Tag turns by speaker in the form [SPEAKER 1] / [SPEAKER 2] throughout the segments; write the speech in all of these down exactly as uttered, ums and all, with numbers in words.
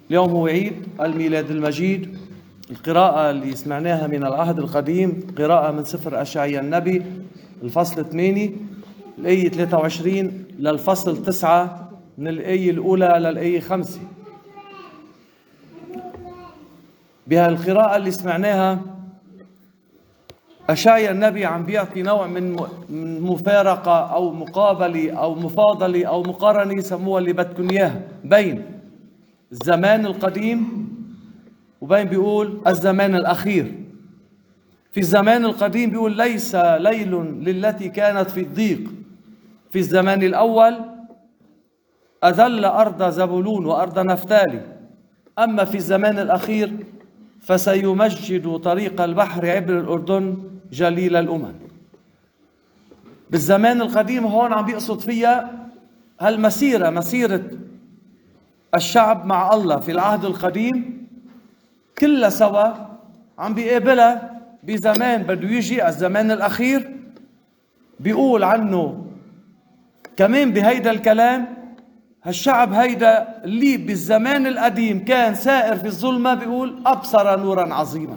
[SPEAKER 1] اليوم هو عيد الميلاد المجيد. القراءة اللي سمعناها من العهد القديم قراءة من سفر أشعياء النبي الفصل ثمانية الآية ثلاثة وعشرين للفصل تسعة من الآية الأولى للآية خمسة. بهالقراءة اللي سمعناها أشعياء النبي عم بيعطي نوع من مفارقة أو مقابلة أو مفاضلة أو مقارنة، سموها اللي بدكم إياها، بين الزمان القديم وبين بيقول الزمان الأخير. في الزمان القديم بيقول ليس ليل للتي كانت في الضيق، في الزمان الأول أذل أرض زبولون وأرض نفتالي، أما في الزمان الأخير فسيمجد طريق البحر عبر الأردن جليل الأمم. بالزمان القديم هون عم بيقصد فيها هالمسيرة، مسيرة الشعب مع الله في العهد القديم كلها سوا عم بيقابلها بزمان بده يجي الزمان الأخير. بيقول عنه كمان بهيدا الكلام هالشعب هيدا اللي بالزمان القديم كان سائر في الظلمة بيقول أبصر نورا عظيما.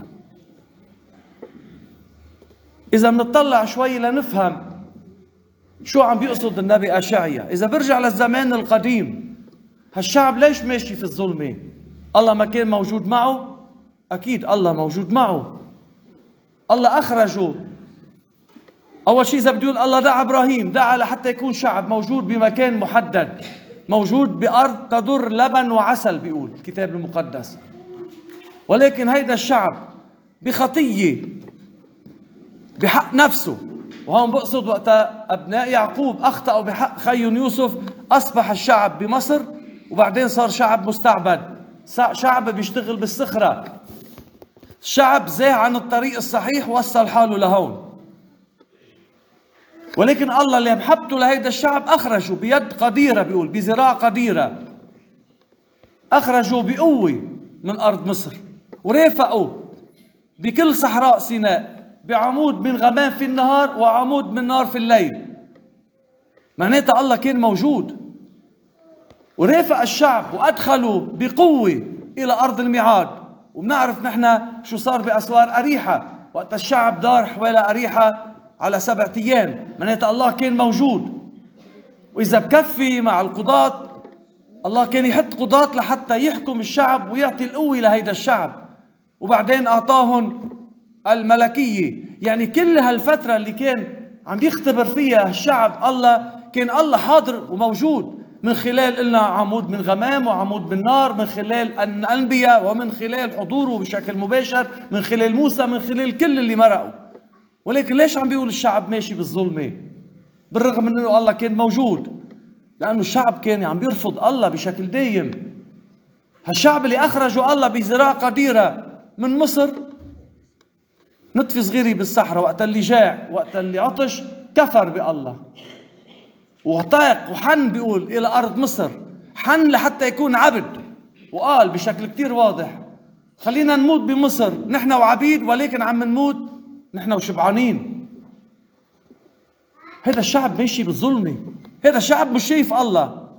[SPEAKER 1] إذا بنطلع شوي لنفهم شو عم بيقصد النبي أشعياء. إذا برجع للزمان القديم هالشعب ليش ماشي في الظلمة؟ الله ما كان موجود معه؟ أكيد الله موجود معه. الله أخرجه. أول شيء إذا بدي يقول الله دعا إبراهيم، دعا لحتى يكون شعب موجود بمكان محدد، موجود بأرض تدر لبن وعسل بيقول الكتاب المقدس. ولكن هيدا الشعب بخطية بحق نفسه، وهون بقصد وقت أبناء يعقوب أخطأوا بحق خيون يوسف أصبح الشعب بمصر، وبعدين صار شعب مستعبد، شعب بيشتغل بالصخرة، شعب زاه عن الطريق الصحيح وصل حاله لهون. ولكن الله اللي محبته لهيدا الشعب أخرجوا بيد قديرة، بيقول بذراع قديرة، أخرجوا بقوة من أرض مصر ورافقوا بكل صحراء سيناء بعمود من غمام في النهار وعمود من نار في الليل. معناتها الله كان موجود ورافق الشعب وأدخلوا بقوة إلى أرض الميعاد. وبنعرف نحن شو صار بأسوار أريحة وقت الشعب دار حوالي أريحة على سبعة أيام. معناتها الله كان موجود. وإذا بكفي مع القضاة، الله كان يحط قضاة لحتى يحكم الشعب ويعطي القوة لهيدا الشعب، وبعدين أعطاهم الملكية. يعني كل هالفترة اللي كان عم يختبر فيها الشعب الله كان الله حاضر وموجود، من خلال قلنا عمود من غمام وعمود من نار، من خلال الأنبياء ومن خلال حضوره بشكل مباشر، من خلال موسى، من خلال كل اللي مرقوا. ولكن ليش عم بيقول الشعب ماشي بالظلمة بالرغم من انه الله كان موجود؟ لانه الشعب كان عم بيرفض الله بشكل دايم. هالشعب اللي اخرجوا الله بذراع قديرة من مصر، نطفي صغيري بالصحراء وقت اللي جاع وقت اللي عطش كفر بالله وطاق وحن، بيقول الى ارض مصر، حن لحتى يكون عبد، وقال بشكل كتير واضح خلينا نموت بمصر نحن وعبيد، ولكن عم نموت نحن وشبعانين. هذا الشعب ماشي بالظلمة، هذا الشعب مش شايف الله.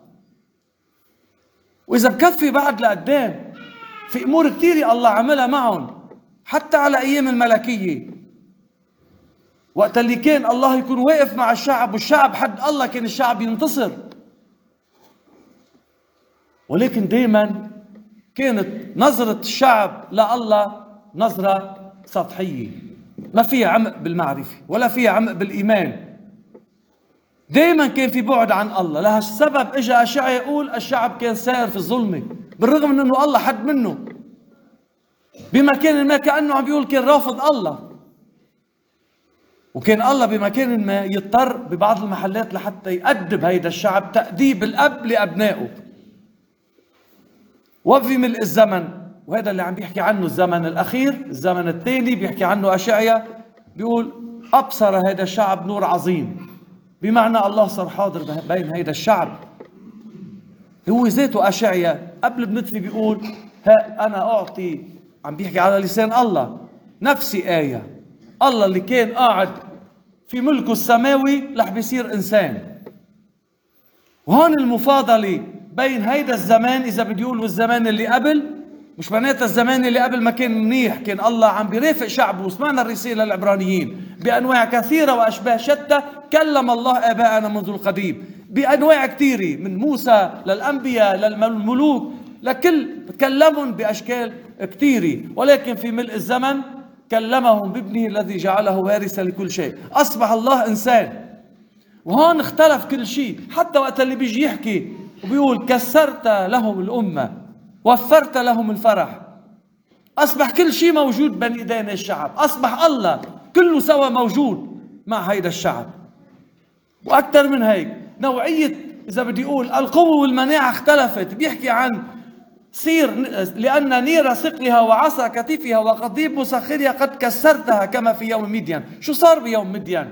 [SPEAKER 1] وإذا بكفي بعد لقدام في أمور كتيرة الله عملها معهم حتى على أيام الملكية، وقت اللي كان الله يكون واقف مع الشعب والشعب حد الله كان الشعب ينتصر. ولكن دايما كانت نظرة الشعب لله نظرة سطحية، ما فيها عمق بالمعرفة ولا فيها عمق بالإيمان. دايما كان في بعد عن الله. لهالسبب اجى أشعياء يقول الشعب كان سائر في الظلمة بالرغم من انه الله حد منه بمكان ما، كأنه عم بيقول كان رافض الله. وكان الله بمكان ما يضطر ببعض المحلات لحتى يأدب هيدا الشعب تأديب الأب لأبنائه. وفي ملء الزمن، وهذا اللي عم بيحكي عنه الزمن الأخير، الزمن الثاني بيحكي عنه أشعياء، بيقول أبصر هذا الشعب نور عظيم، بمعنى الله صار حاضر بين هذا الشعب. هو ذاته أشعياء قبل بنتفي بيقول ها أنا أعطي، عم بيحكي على لسان الله نفسي آية. الله اللي كان قاعد في ملكه السماوي رح بيصير إنسان. وهون المفاضلة بين هيدا الزمان إذا بدي يقول والزمان اللي قبل. مش معناتها الزمان اللي قبل ما كان منيح، كان الله عم بيرافق شعبه. وسمعنا الرسالة العبرانيين بأنواع كثيرة وأشباه شتى كلم الله آباءنا منذ القديم بأنواع كثيرة، من موسى للأنبياء للملوك لكل كلمهم بأشكال كثيرة، ولكن في ملء الزمن كلمهم بابنه الذي جعله وارثا لكل شيء. أصبح الله إنسان، وهون اختلف كل شيء. حتى وقت اللي بيجي يحكي وبيقول كسرت لهم الأمة وفرت لهم الفرح، أصبح كل شيء موجود بين إيدين الشعب. أصبح الله كله سوا موجود مع هيدا الشعب. وأكثر من هيك نوعية إذا بدي أقول القوة والمناعة اختلفت. بيحكي عن سير لأن نير ثقلها وعصا كتفها وقضيب مسخرها قد كسرتها كما في يوم مدين. شو صار بيوم مدين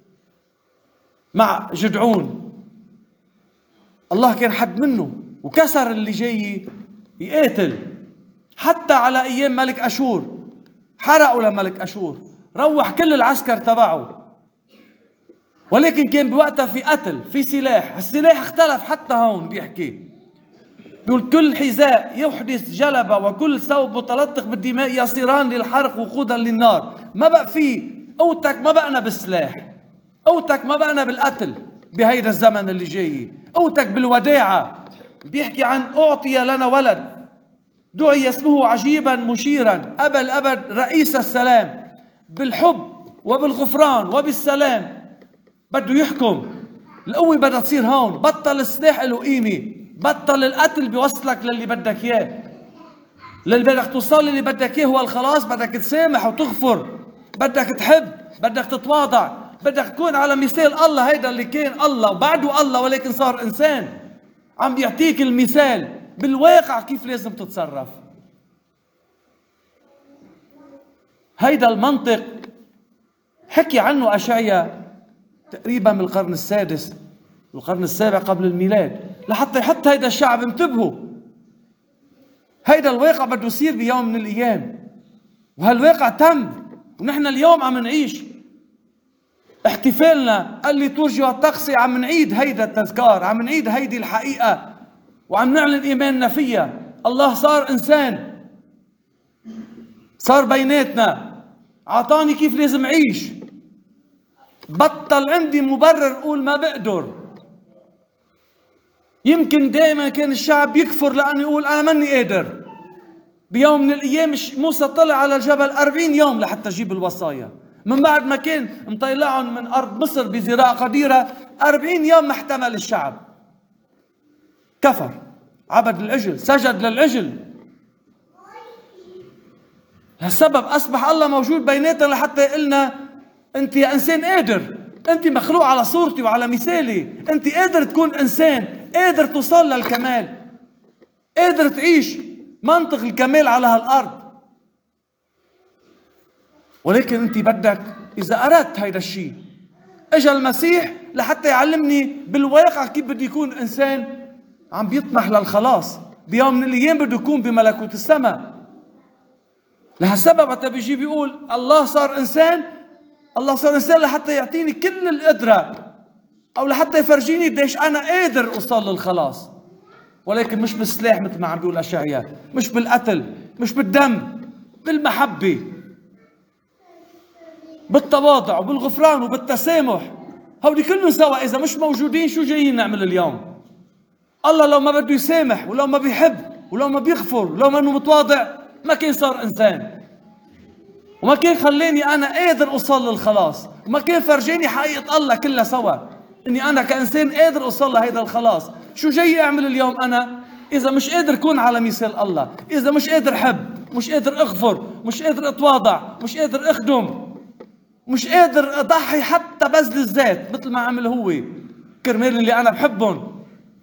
[SPEAKER 1] مع جدعون؟ الله كان حد منه وكسر اللي جاي يقاتل. حتى على أيام ملك أشور حرقوا لملك أشور، روح كل العسكر تبعه، ولكن كان بوقتها في قتل، في سلاح. السلاح اختلف. حتى هون بيحكي بيقول كل حذاء يحدث جلبة وكل ثوب متلطخ بالدماء يصيران للحرق وقودا للنار. ما بقى في قوتك، ما بقنا بالسلاح، قوتك ما بقنا بالقتل بهيدا الزمن اللي جاي، قوتك بالوداعة. بيحكي عن أعطي لنا ولد دعي اسمه عجيبا مشيرا أبا الأبد رئيس السلام، بالحب وبالغفران وبالسلام بده يحكم. القوة بدها تصير هون. بطل السلاح له قيمة، بطل القتل بيوصلك للي بدك اياه، للي بدك توصل للي بدك اياه هو الخلاص. بدك تسامح وتغفر، بدك تحب، بدك تتواضع، بدك تكون على مثال الله. هيدا اللي كان الله وبعده الله ولكن صار إنسان، عم بيعطيك المثال بالواقع كيف لازم تتصرف. هيدا المنطق حكي عنه أشعيا تقريبا من القرن السادس القرن السابع قبل الميلاد، لحتى يحط هيدا الشعب. انتبهوا، هيدا الواقع بده يصير بيوم من الأيام، وهالواقع تم. ونحن اليوم عم نعيش احتفالنا اللي ترجع الطقسي، عم نعيد هيدا التذكار، عم نعيد هيدي الحقيقة، وعم نعلن إيماننا فيها. الله صار إنسان، صار بيناتنا، عطاني كيف لازم أعيش. بطل عندي مبرر أقول ما بقدر. يمكن دائما كان الشعب يكفر لأنه يقول أنا ماني قادر. بيوم من الأيام موسى طلع على الجبل أربعين يوم لحتى يجيب الوصايا، من بعد ما كان مطلعهم من أرض مصر بذراع قديرة. أربعين يوم ما احتمل الشعب، كفر، عبد العجل، سجد للعجل. لهالسبب أصبح الله موجود بيناتنا لحتى يقلنا أنت يا إنسان قادر، أنت مخلوق على صورتي وعلى مثالي، أنت قادر تكون إنسان، قادر توصل للكمال، قادر تعيش منطق الكمال على هالأرض. ولكن أنت بدك إذا أردت هيدا الشيء. اجى المسيح لحتى يعلمني بالواقع كيف بدي يكون إنسان عم بيطمح للخلاص. بيوم من الأيام بده يكون بملكوت السماء. لهالسبب وقت بيجي بيقول الله صار إنسان، الله صار إنسان لحتى يعطيني كل القدرة، أو لحتى يفرجيني قديش أنا قادر أوصل للخلاص. ولكن مش بالسلاح مثل ما عم بيقول أشعيا، مش بالقتل، مش بالدم، بالمحبة، بالتواضع وبالغفران وبالتسامح. هودي كلهم سوا إذا مش موجودين شو جايين نعمل اليوم؟ الله لو ما بده يسامح، ولو ما بيحب، ولو ما بيغفر، ولو ما انه متواضع، ما كان صار إنسان، وما كان خلاني أنا قادر أوصل للخلاص، وما كان فرجاني حقيقة الله كلها سوا إني أنا كإنسان قادر أوصل لهيدا الخلاص. شو جاي أعمل اليوم أنا إذا مش قادر أكون على مثال الله، إذا مش قادر أحب، مش قادر أغفر، مش قادر أتواضع، مش قادر أخدم، مش قادر أضحي حتى بذل الذات مثل ما عمل هو كرمال اللي أنا بحبهم.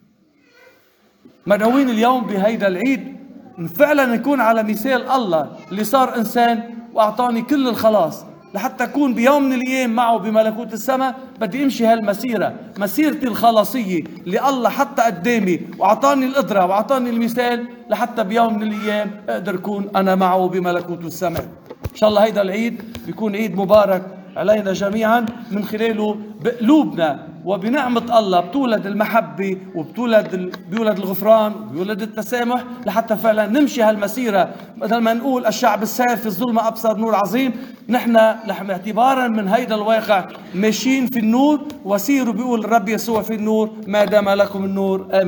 [SPEAKER 1] مدعوين اليوم بهيدا العيد فعلا نكون على مثال الله اللي صار إنسان وأعطاني كل الخلاص لحتى أكون بيوم من الأيام معه بملكوت السماء. بدي أمشي هالمسيرة، مسيرتي الخلاصية اللي الله حتى قدامي وأعطاني القدرة وأعطاني المثال لحتى بيوم من الأيام أقدر أكون أنا معه بملكوت السماء. إن شاء الله هيدا العيد بيكون عيد مبارك علينا جميعا، من خلاله بقلوبنا وبنعمة الله بتولد المحبة وبتولد ال... بيولد الغفران وبيولد التسامح لحتى فعلا نمشي هالمسيرة. بدل ما نقول الشعب السائر في الظلمة أبصر نور عظيم، نحن اعتبارا من هيدا الواقع ماشيين في النور، وسيروا بيقول الرب يسوع في النور ما دام لكم النور. آمين.